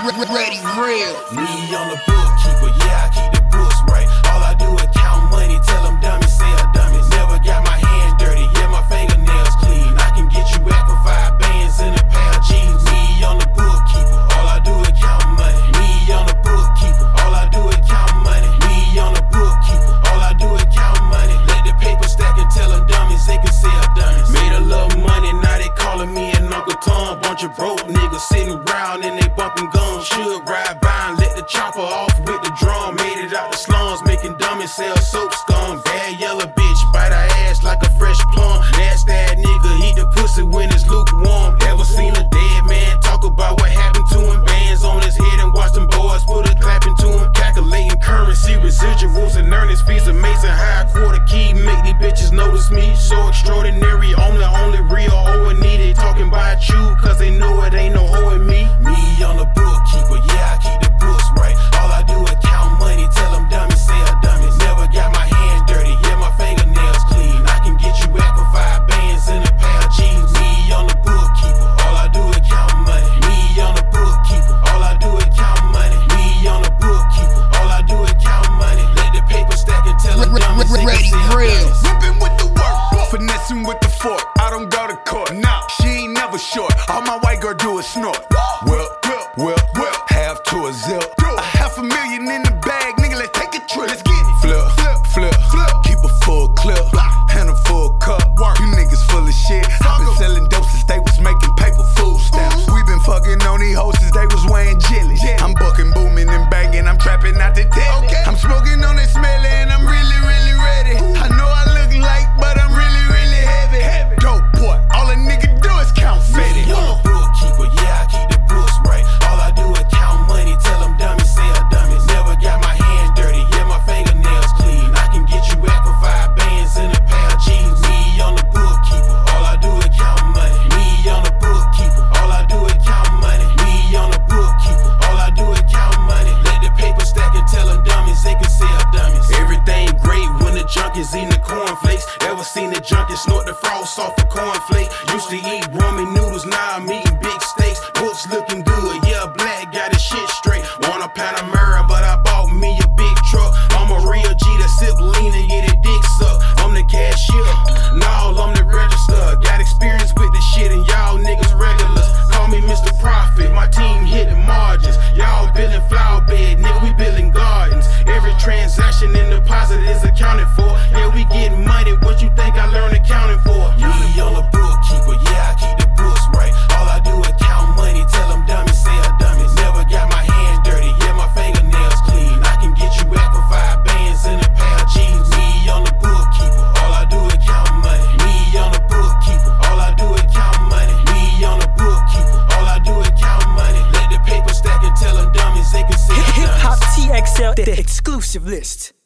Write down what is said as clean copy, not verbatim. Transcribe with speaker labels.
Speaker 1: Ready real.
Speaker 2: Me on the bookkeeper, yeah, I keep the books right. All I do is count money, tell them dummies, say a dummies. Never got my hands dirty, yeah, my fingernails clean. I can get you back for 5 bands and a pair of jeans. Me on the bookkeeper, all I do is count money. Me on the bookkeeper, all I do is count money. Me on the bookkeeper, all I do is count money. Let the paper stack and tell them dummies they can say a dummies. Made a little money, now they calling me an Uncle Tom. Bunch of broke niggas sitting around and they bumping guns. Should ride by and let the chopper off with the drum. Made it out the slums, making dummies sell soap scum. Bad yellow bitch, bite her ass like a fresh plum. Nasty ass nigga, eat the pussy when it's lukewarm. Ever seen a dead man talk about what happened to him? Bands on his head and watch them boys put a clapping to him. Calculating currency, residuals and earnings fees. Amazing high quarter key, make these bitches notice me. So extraordinary, only real O&E. They talking about you, cause they know it ain't no hoe in me. Me on the bookkeeper, yeah, I keep the books right. All I do is count money, tell them dummies, say a dummies. Never got my hands dirty, yeah, my fingernails clean. I can get you back for 5 bands and a pair of jeans. Me on the bookkeeper, all I do is count money. Me on the bookkeeper, all I do is count money. Me on the bookkeeper, all I do is count money. Let the paper stack and tell them dummies, they can say a dummies.
Speaker 3: Whipping with the work, finessing with the fork. I don't go to court, nah, she ain't never short. All my white girl do is snort. Well, half to a zip. $500,000 in the bag, nigga, let's take a trip. Let's get it. Flip, keep a full clip, and a full cup. You niggas full of shit. I've been selling dope since they was making paper food stamps. We been fucking on these hoes since they was wearing jelly. I'm bucking, booming, and banging, I'm trapping out the tell. I'm smoking on that smelly, and I'm really, really ready. I know I look light, but I'm really, really heavy. Dope boy, all a nigga do is count fetty.
Speaker 2: Me on the bookkeeper, yeah, I keep the books right. All I do is count money, tell them dummies, say a dummies. Never got my hands dirty, yeah, my fingernails clean. I can get you back for 5 bands and a pair of jeans. Me on the bookkeeper, all I do is count money. Me on the bookkeeper, all I do is count money. Me on the bookkeeper, all I do is count money. Let the paper stack and tell them dummies they can say a dummies. Everything great when the junkies eating the cornflakes. Ever seen the junkie snort the frost off a cornflake? Used to eat ramen noodles, now I'm eating big steaks. Books looking good, yeah, black got his shit straight. Want a Panamera, but I bought me a big truck. I'm a real G that sip lean and get a dick suck. I'm the cashier, no, I'm the register. Got experience with this shit and y'all niggas regulars. Call me Mr. Profit, my team hitting margins. Y'all building flower bed, nigga, we building gardens. Every transaction and deposit is accounted for. Yeah, we getting money, what you think I learned accounting for? Me on the bookkeeper, yeah, I keep the books right. All I do is count money, tell them dummies, say a dummies. Never got my hands dirty, yeah, my fingernails clean. I can get you back for 5 bands and a pair of jeans. Me on the bookkeeper, all I do is count money. Me on the bookkeeper, all I do is count money. Me on the bookkeeper, all I do is count money. Let the paper stack and tell them dummies they can say a dummies.
Speaker 4: Hip Hop TXL, the exclusive list.